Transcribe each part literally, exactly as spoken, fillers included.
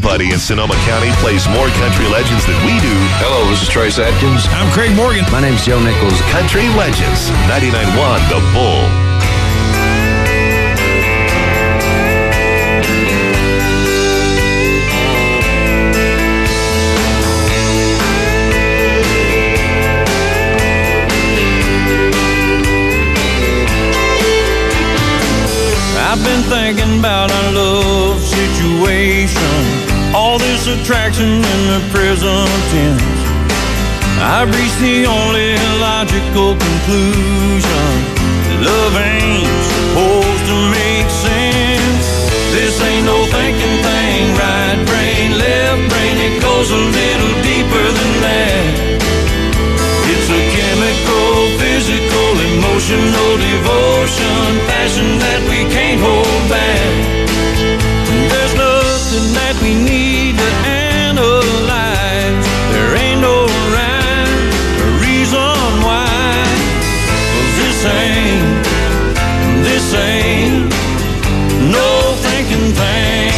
nobody in Sonoma County plays more country legends than we do. Hello, this is Trace Adkins. I'm Craig Morgan. My name's Joe Nichols. Country Legends, ninety-nine point one The Bull. I've been thinking about our love situation, all this attraction in the present tense. I've reached the only logical conclusion: love ain't supposed to make sense. This ain't no thinking thing, right brain, left brain, it goes a little deeper than that. It's a chemical, physical, emotional devotion, passion that we can't hold back. There's nothing that we need to analyze. There ain't no rhyme or reason why. 'Cause this ain't, this ain't no thinking thing.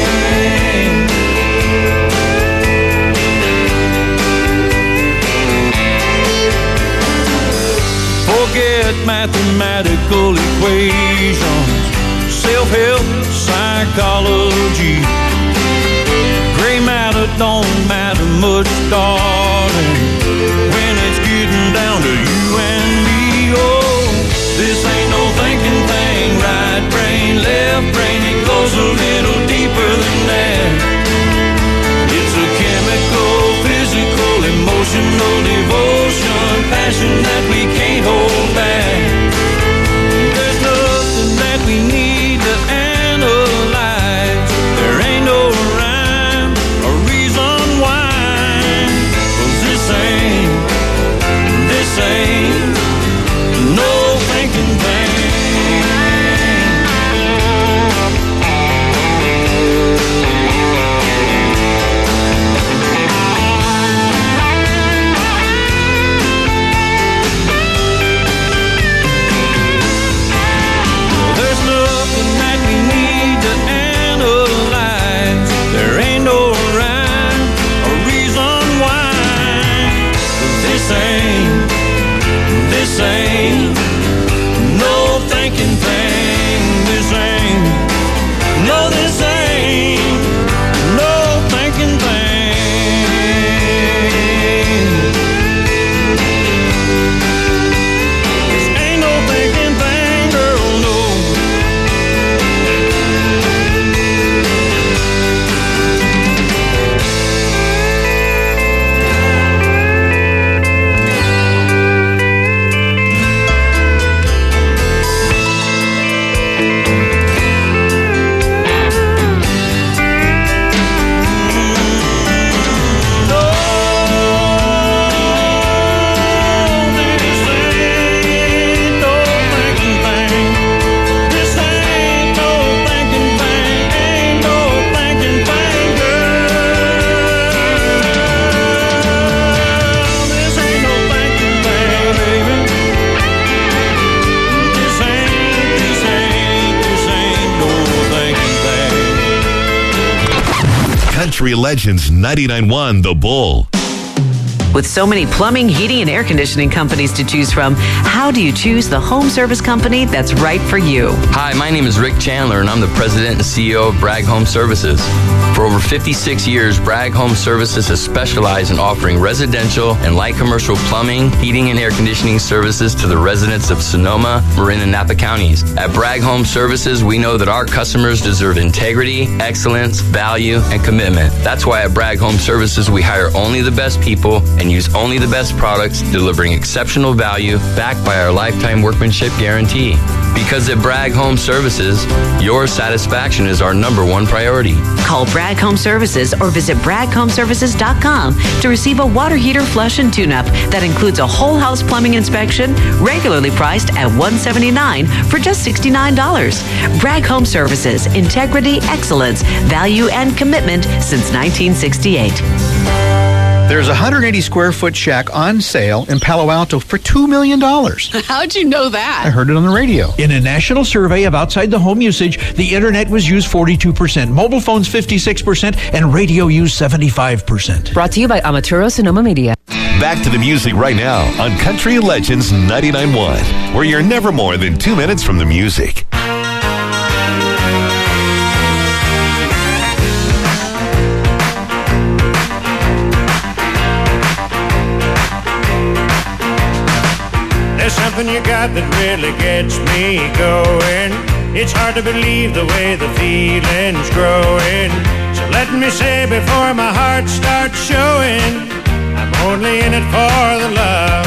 Forget mathematical equations, self-help, psychology. Gray matter don't matter much, darling, when it's getting down to you and me. Oh, this ain't no thinking thing, right brain, left brain, it goes a little deeper than that. It's a chemical, physical, emotional devotion, passion that we can't hold back. There's nothing that we need to analyze. There ain't no rhyme or reason why. 'Cause this ain't, this ain't no thinking thing. This ain't no thinking thing. This ain't, no, this ain't no thinking thing. This ain't no thinking thing, girl, no. Country Legends, ninety-nine point one The Bull. With so many plumbing, heating, and air conditioning companies to choose from, how do you choose the home service company that's right for you? Hi, my name is Rick Chandler, and I'm the president and C E O of Bragg Home Services. For over fifty-six years, Bragg Home Services has specialized in offering residential and light commercial plumbing, heating, and air conditioning services to the residents of Sonoma, Marin, and Napa counties. At Bragg Home Services, we know that our customers deserve integrity, excellence, value, and commitment. That's why at Bragg Home Services, we hire only the best people and use only the best products, delivering exceptional value backed by our lifetime workmanship guarantee. Because at Bragg Home Services, your satisfaction is our number one priority. Call Bragg Home Services or visit bragg home services dot com to receive a water heater flush and tune-up that includes a whole house plumbing inspection, regularly priced at one hundred seventy-nine dollars for just sixty-nine dollars. Bragg Home Services, integrity, excellence, value, and commitment since nineteen sixty-eight. There's a one hundred eighty square foot shack on sale in Palo Alto for two million dollars. How'd you know that? I heard it on the radio. In a national survey of outside the home usage, the internet was used forty-two percent, mobile phones fifty-six percent, and radio used seventy-five percent. Brought to you by Amaturo Sonoma Media. Back to the music right now on Country Legends ninety-nine point one, where you're never more than two minutes from the music. There's something you got that really gets me going. It's hard to believe the way the feeling's growing. So let me say before my heart starts showing, I'm only in it for the love.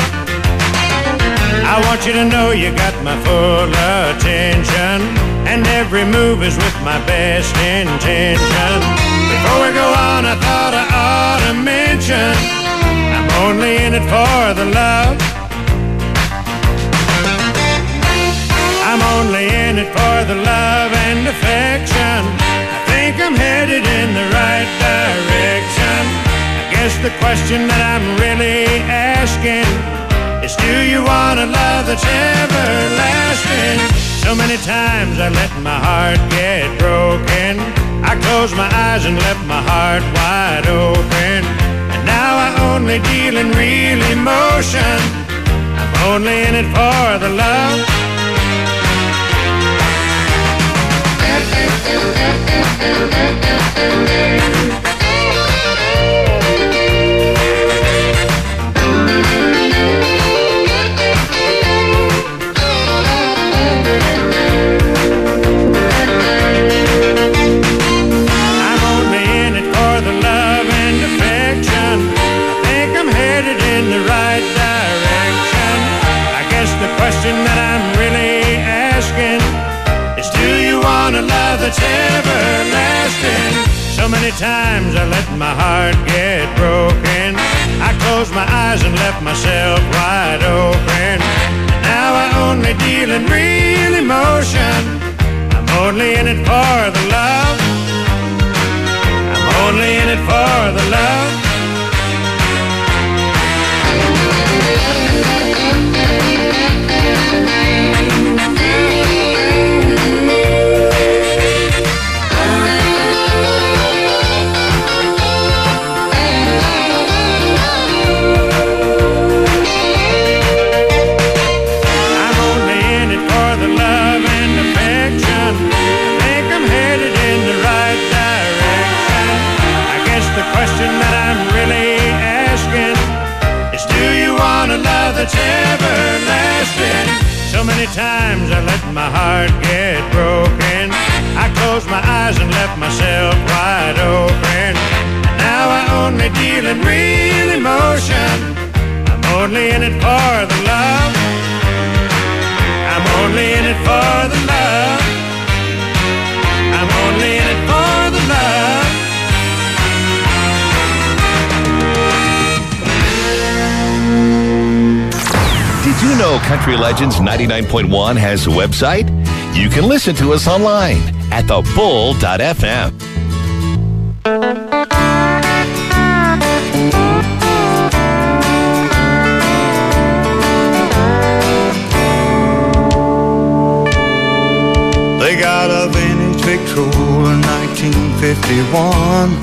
I want you to know you got my full attention, and every move is with my best intention. Before we go on, I thought I ought to mention, I'm only in it for the love. I'm only in it for the love and affection. I think I'm headed in the right direction. I guess the question that I'm really asking is, do you want a love that's everlasting? So many times I let my heart get broken. I closed my eyes and left my heart wide open. And now I only deal in real emotion. I'm only in it for the love. That's everlasting. So many times I let my heart get broken. I closed my eyes and left myself wide open. Now I only deal in real emotion. I'm only in it for the love. I'm only in it for the love. That's everlasting. So many times I let my heart get broken. I closed my eyes and left myself wide open. Now I only deal in real emotion. I'm only in it for the love. I'm only in it for the love. I'm only in it for the love. Did you know Country Legends ninety-nine point one has a website? You can listen to us online at the bull dot f m. They got a vintage Victrola nineteen fifty-one,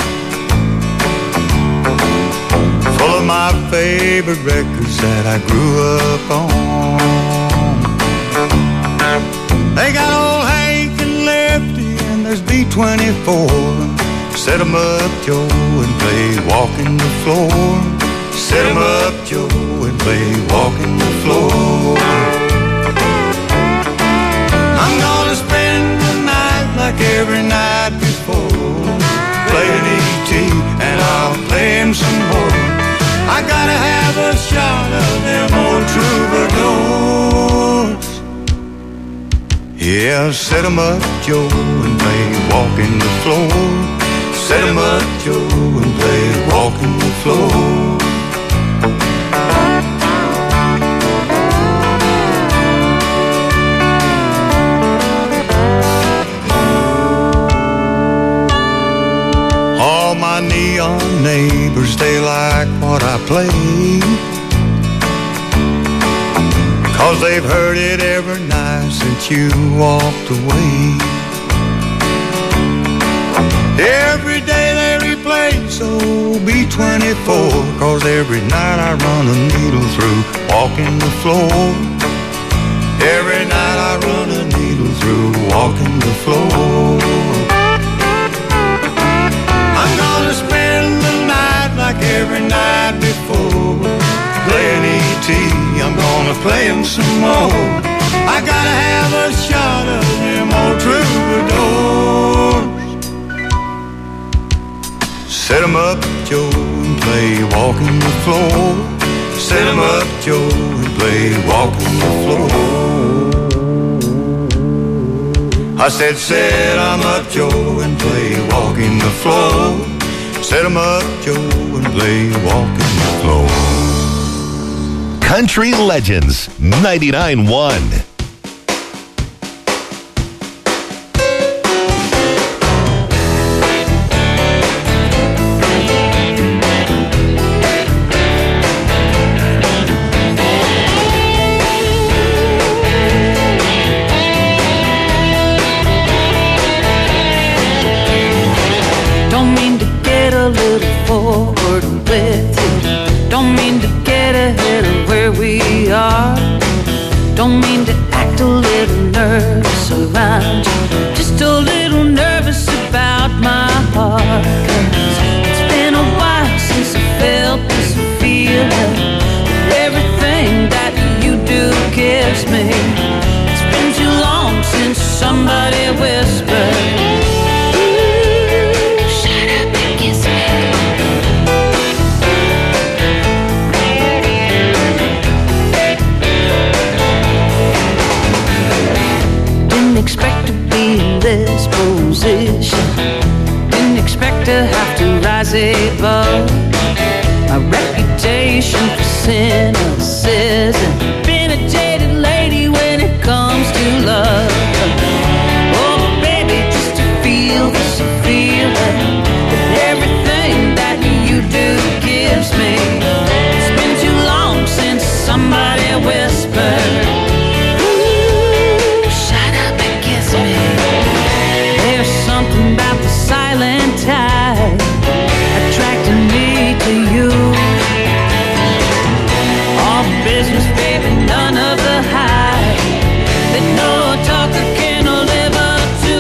full of my favorite records that I grew up on. They got old Hank and Lefty, and there's B twenty-four. Set 'em up, Joe, and play Walking the Floor. Set 'em up, Joe, and play Walking the Floor. I'm gonna spend the night like every night before, playing E T, and I'll play him some more. I gotta have a shot of them old troubadours. Yeah, set 'em up, Joe, and play Walking the Floor. Set 'em up, Joe, and play Walking the Floor. All my neon neighbors, they like what I play, 'cause they've heard it every night since you walked away. Every day they replay, so be twenty-four, 'cause every night I run a needle through walking the floor. Every night I run a needle through walking the floor. I'm gonna spend the night like every night before, playing E T, I'm gonna play him some more. I gotta have a shot of them old troubadours. Set 'em up, Joe, and play walking the floor. Set 'em up, Joe, and play walking the floor. I said, set 'em up, Joe, and play walking the floor. Set 'em up, Joe, and play walking the floor. Country Legends ninety-nine point one. Don't mean to act a little nervous around you, just a little nervous about my heart. 'Cause it's been a while since I felt this feeling. Everything that you do gives me. It's been too long since somebody whispered, ooh, shut up and kiss me. Expect to be in this position, didn't expect to have to rise above my reputation for cynicism. Been a jaded lady when it comes to love. Oh baby, just to feel this feeling that everything that you do gives me. It's been too long since somebody whispered, there's something about the silent tide attracting me to you. All business, baby, none of the hype that no talker can live up to.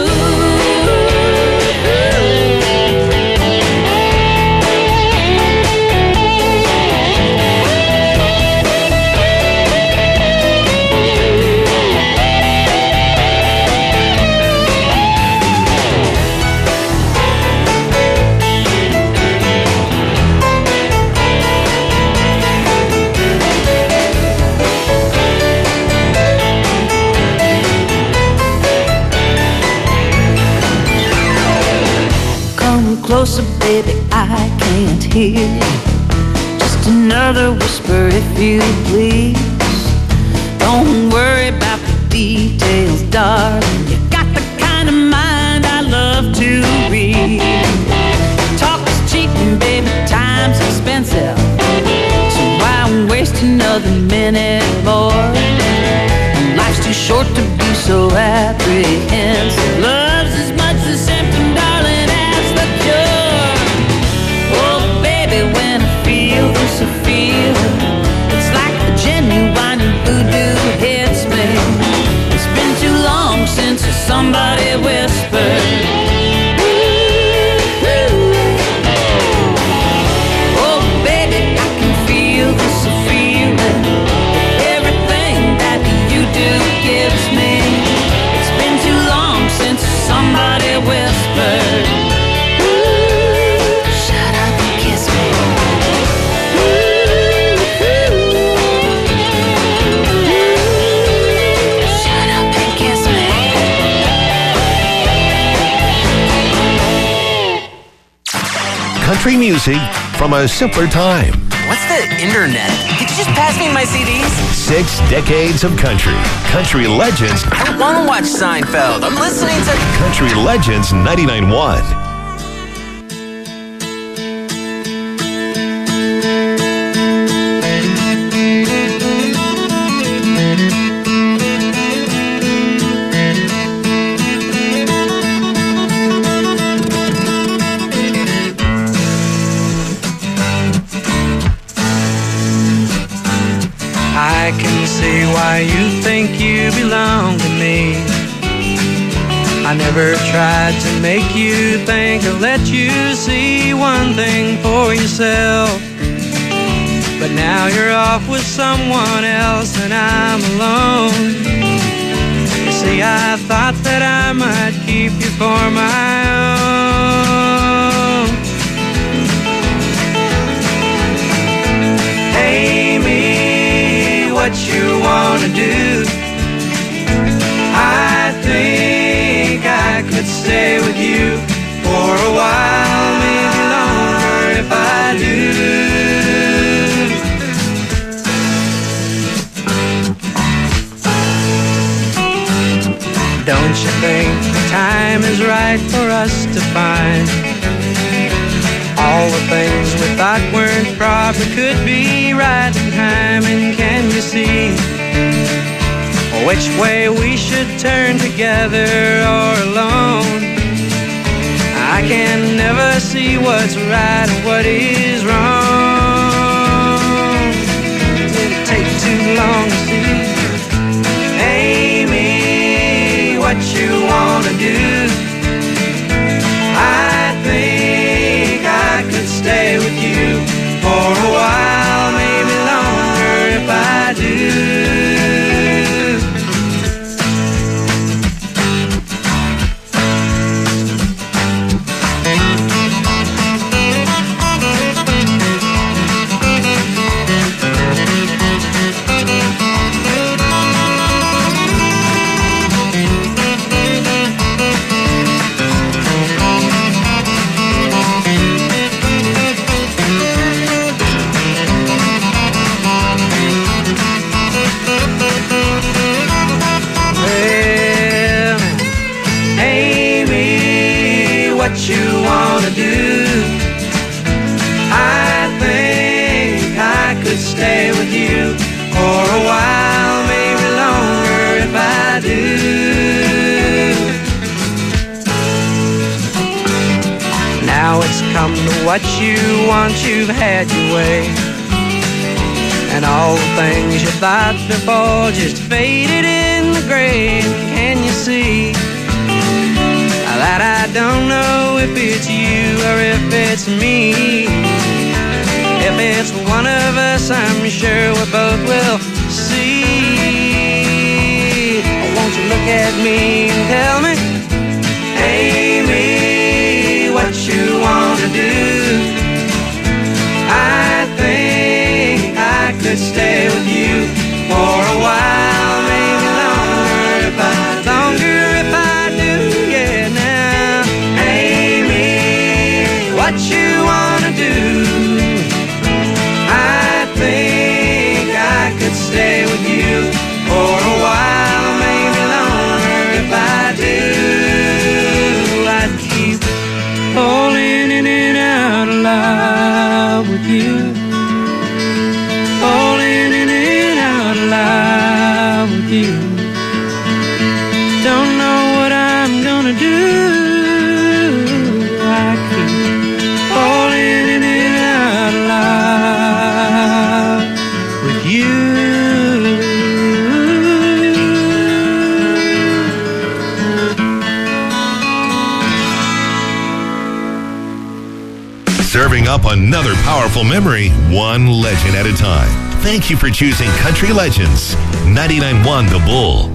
Closer, baby, I can't hear you. Just another whisper, if you please. Don't worry about the details, darling. You got the kind of mind I love to read. Talk is cheap and baby, time's expensive, so why waste another minute more? Life's too short to be so apprehensive. Love's as much the symptom, darling, as the cure. Oh baby, when I feel this feeling, it's like the genuine voodoo hits me. It's been too long since somebody whispered, oh baby, I can feel this feeling. Everything that you do gives me. It's been too long since somebody whispered, shut up and kiss me. Shut up and kiss me. Country music from a simpler time. What's the internet? Could you just pass me my C Ds? Six decades of country. Country Legends. I don't want to watch Seinfeld. I'm listening to Country Legends ninety-nine point one. I can see why you think you belong to me. I never tried to make you think or let you see one thing for yourself. But now you're off with someone else and I'm alone. You see, I thought that I might keep you for my own. Amy, what you wanna do? I think I could stay with you for a while, maybe longer if I do. Don't you think the time is right for us to find all the things we thought weren't proper could be right in time? And can you see which way we should turn, together or alone? I can never see what's right and what is wrong. Did it take too long to see? Amy, what you wanna do? I think I could stay with you for a while, maybe longer if I do. What you wanna do? I think I could stay with you for a while, maybe longer if I do. Now it's come to what you want, you've had your way, and all the things you thought before just faded in the gray. Can you see that I don't know if it's you or if it's me? If it's one of us, I'm sure we both will see. Won't you look at me and tell me, Amy, what you wanna do? I think I could stay with you for a while, maybe longer if I longer if I do. Yeah, now, Amy, what you wanna do? I think I could stay with you for a while, maybe longer if I do. I'd keep falling in and out of love with you, falling in and out of love with you. Don't know what I'm gonna do. I keep falling in and out of love with you. Serving up another powerful memory, one legend at a time. Thank you for choosing Country Legends, ninety-nine point one The Bull.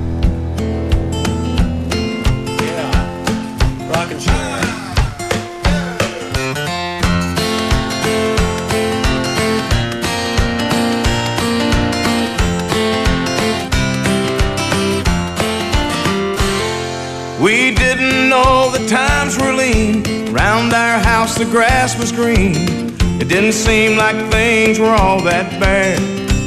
Rock and show. We didn't know the times were lean. Round our house the grass was green. It didn't seem like things were all that bad.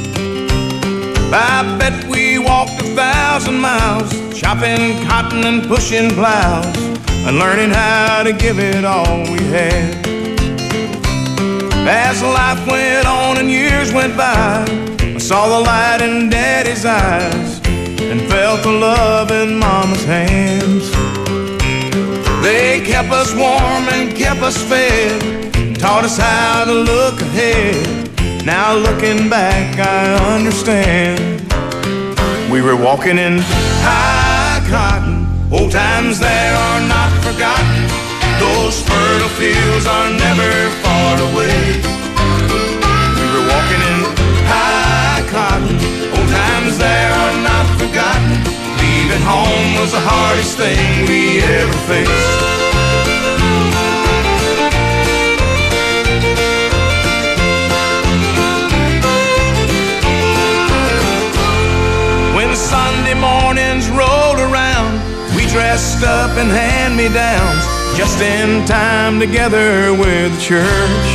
I bet we walked a thousand miles, chopping cotton and pushing plows, and learning how to give it all we had. As life went on and years went by, I saw the light in Daddy's eyes and felt the love in Mama's hands. They kept us warm and kept us fed, taught us how to look ahead. Now looking back, I understand. We were walking in high cotton. Old times there are not forgotten. Those fertile fields are never far away. We were walking in high cotton. Old times there are not forgotten. Leaving home was the hardest thing we ever faced. When Sunday mornings rolled around, we dressed up in hand-me-downs, just in time together with the church.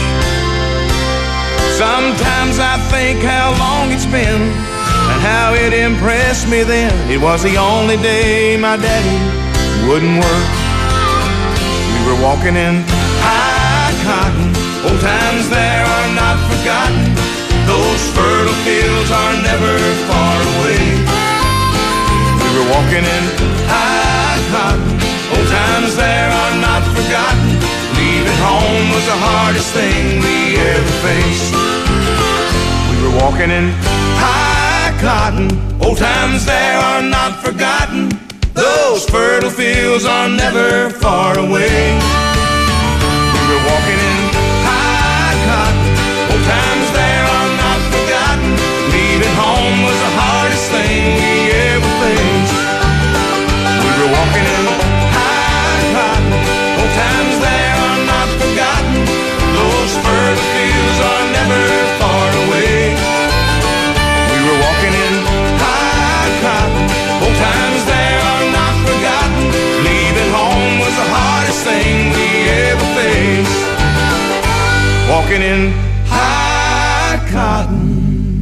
Sometimes I think how long it's been and how it impressed me then. It was the only day my daddy wouldn't work. We were walking in high cotton. Old times there are not forgotten. Those fertile fields are never far away. We were walking in high cotton. Old times there are not forgotten. Leaving home was the hardest thing we ever faced. We were walking in high cotton. Old times there are not forgotten. Those fertile fields are never far away. We were walking in high cotton. Old times there are not forgotten. Leaving home was the hardest thing we ever faced. We were walking in high cotton. Old times there are not forgotten. Those fertile fields are never far away. We were walking in high cotton. Old times there are not forgotten. Leaving home was the hardest thing we ever faced. Walking in high cotton.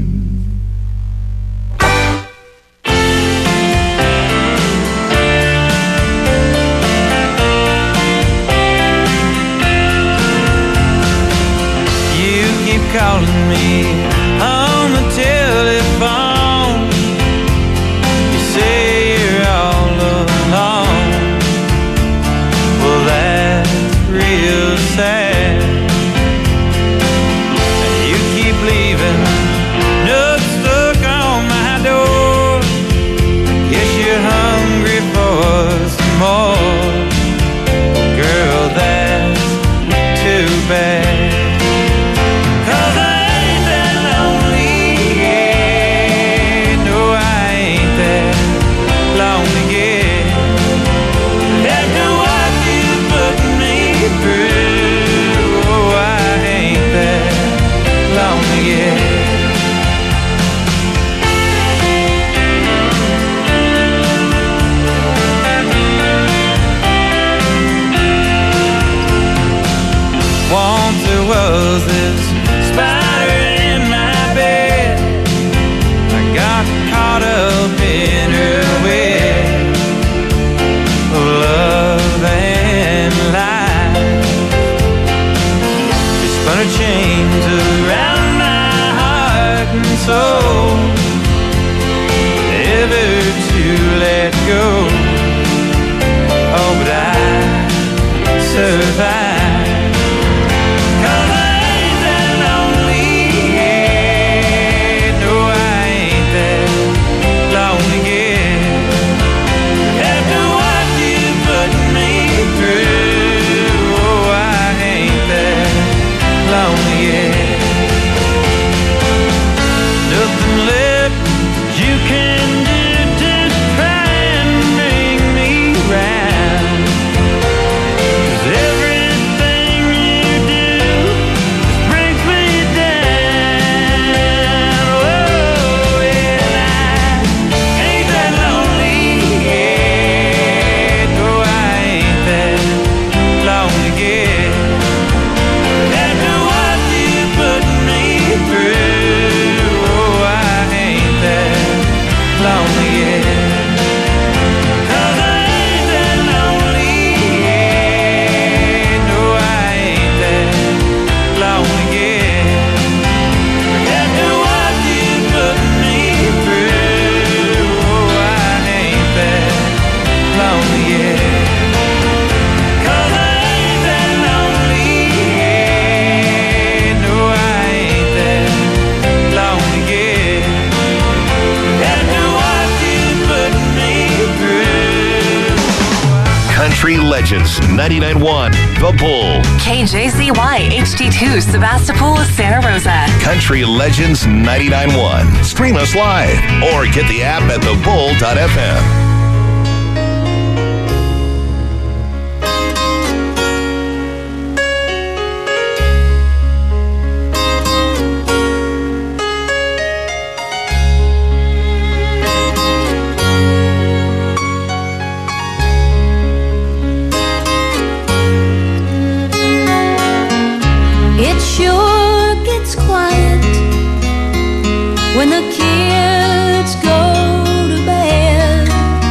Calling me on the telephone. You say you're all alone. Well, that's real sad. And you keep leaving notes stuck on my door. Guess you're hungry for some more. Girl, that's too bad. Was this spider in my bed? I got caught up in her web of love and life. She spun her chains around my heart and soul, never to let go. Oh, but I survived. Every Legends ninety-nine point one, The Bull. K J Z Y H D two, Sebastopol, Santa Rosa. Country Legends ninety-nine point one. Stream us live or get the app at the bull dot f m. When the kids go to bed,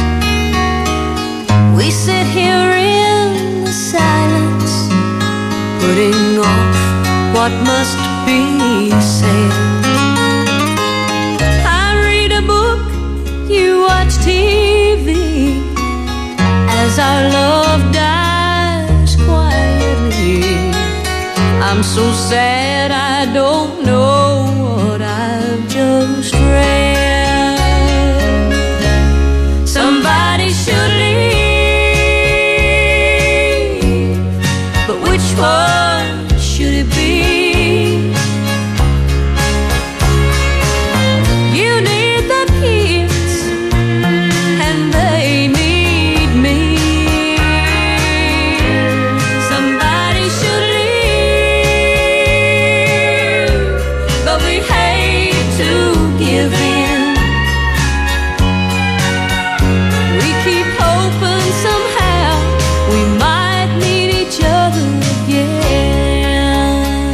we sit here in the silence, putting off what must be said. I read a book, you watch T V, as our love dies quietly. I'm so sad I don't know what I've just read. Somebody should leave, but which one should it be? You need the kids, and they need me. Somebody should leave, but we hate to give in. We keep hoping somehow we might meet each other again.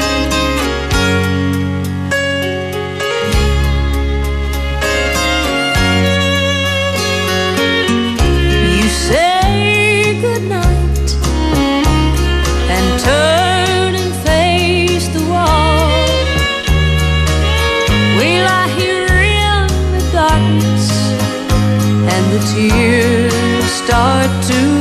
You say goodnight and turn and face the wall. We lie here in the darkness, and the tears start to